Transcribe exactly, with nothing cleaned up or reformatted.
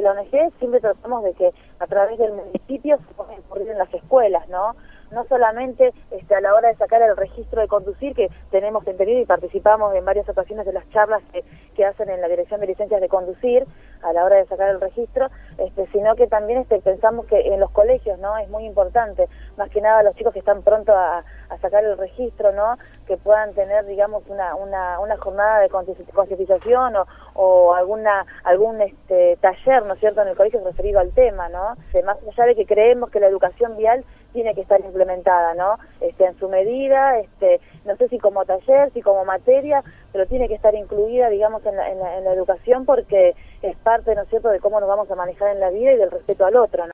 desde la O N G siempre tratamos de que a través del municipio se pueda incurrir en las escuelas, ¿no? No solamente este, a la hora de sacar el registro de conducir, que tenemos entendido y participamos en varias ocasiones de las charlas que, que hacen en la Dirección de Licencias de Conducir, a la hora de sacar el registro, este, sino que también este, pensamos que en los colegios, ¿no? Es muy importante, más que nada los chicos que están pronto a, a sacar el registro, ¿no? Que puedan tener, digamos, una, una, una jornada de concientización o, o alguna algún este, taller, ¿no es cierto?, en el colegio referido al tema, ¿no? De más allá de que creemos que la educación vial tiene que estar implementada, ¿no? Este, en su medida, este, no sé si como taller, si como materia, pero tiene que estar incluida, digamos, en la, en la, en la educación porque es parte, ¿no es cierto?, de cómo nos vamos a manejar en la vida y del respeto al otro, ¿no?